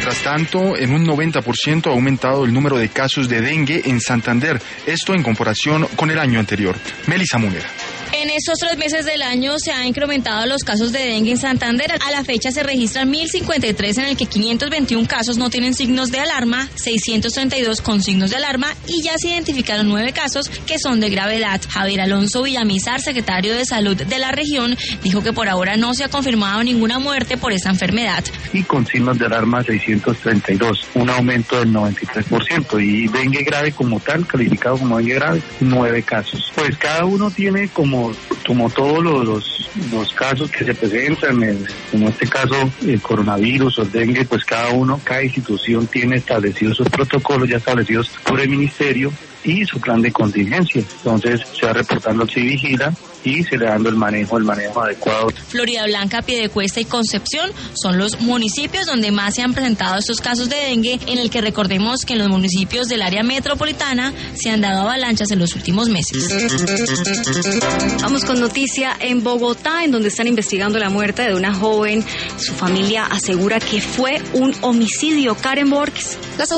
Mientras tanto, en un 90% ha aumentado el número de casos de dengue en Santander, esto en comparación con el año anterior. Melissa Munera. En estos 3 meses del año se han incrementado los casos de dengue en Santander. A la fecha se registran 1.053, en el que 521 casos no tienen signos de alarma, 632 con signos de alarma y ya se identificaron 9 casos que son de gravedad. Javier Alonso Villamizar, secretario de Salud de la región, dijo que por ahora no se ha confirmado ninguna muerte por esta enfermedad. Y con signos de alarma 632, un aumento del 93%. Y dengue grave como tal, calificado como dengue grave, 9 casos. Pues cada uno tiene como todos los casos que se presentan, como este caso el coronavirus o el dengue, pues cada institución tiene establecidos sus protocolos ya establecidos por el ministerio y su plan de contingencia. Entonces se va reportando al Civigila y se le dando el manejo adecuado. Florida Blanca, Piedecuesta y Concepción son los municipios donde más se han presentado estos casos de dengue, en el que recordemos que en los municipios del área metropolitana se han dado avalanchas en los últimos meses. Vamos con noticia en Bogotá, en donde están investigando la muerte de una joven. Su familia asegura que fue un homicidio. Karen Borges.